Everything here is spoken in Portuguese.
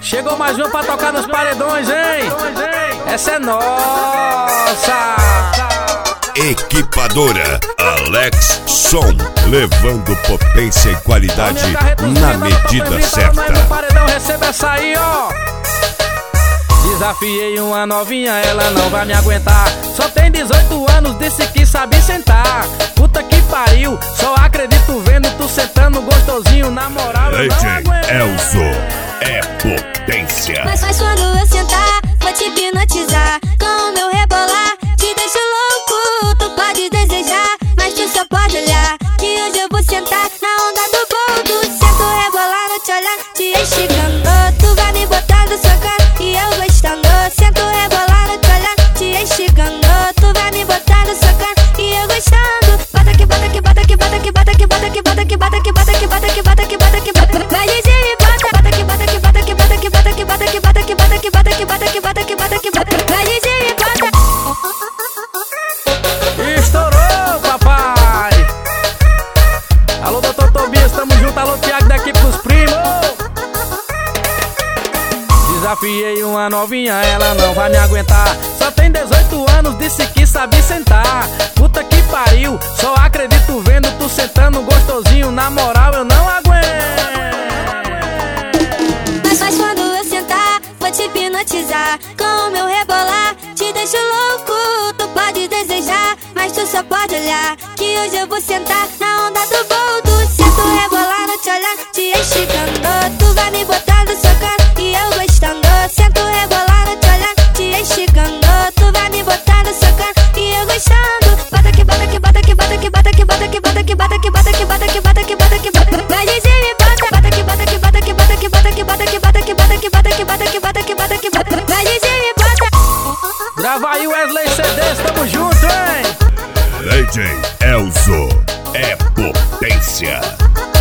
Chegou mais uma pra tocar nos paredões, hein? Essa é nossa! Equipadora Alex Som, levando potência e qualidade na medida certa. No paredão recebe essa aí, ó. Desafiei uma novinha, ela não vai me aguentar. Só tem 18 anos, disse que sabe sentar. Puta que pariu, só acredito vendo tu sentando gostosinho. Na moral, eu não aguento. Elzo é potência. Mas quando eu sentar, vou te hipnotizar. Com o meu rebolar, te deixo louco. Tu pode desejar, mas tu só pode olhar. Que hoje eu vou sentar na onda do boldo. Sento rebolando, te olhando, te esticando. Tu vai me botando, socando e eu gostando. Sento rebolando, te olhando, te esticando. Tu vai me botando, socando e eu gostando. Bota que bota que bota que bota que bota que bota que bota que bota que bota que bota que bota que bota que bota. Vai dizer me bota, bota que bota que bota que bota que bota que bota que bota que bota que bota que bota que bota que bota que bota. Vai dizer me bota. Estourou, papai! Alô, doutor Tobias, tamo junto. Alô, Thiago da equipe dos primos. Desafiei uma novinha, ela não vai me aguentar. Só tem 18 anos, disse que sabe sentar. Puta que pariu, só acredito vendo tu sentando gostosinho. Na moral, eu não aguento. Mas quando eu sentar, vou te hipnotizar. Com o meu rebolar, te deixo louco. Tu pode desejar, mas tu só pode olhar. Que hoje eu vou sentar na onda do boldo. Sento rebolando, te olhando, te esticando. Tu vai me botando, socando e eu gostando. Sento rebolando, te olhando, te esticando. Tu vai me botando, socando e eu gostando. Bota que bota que bota que bota que bota que bota que bota que bota que bota que bota que bota que bota que bota. Vai dizer me bota, bota que bota que bota que bota que bota que bota que bota que bota que bota que bota que bota que bota que bota. Vai dizer me bota. Grava aí, Wesley CDs, tamo junto, hein? DJ Elzo é potência.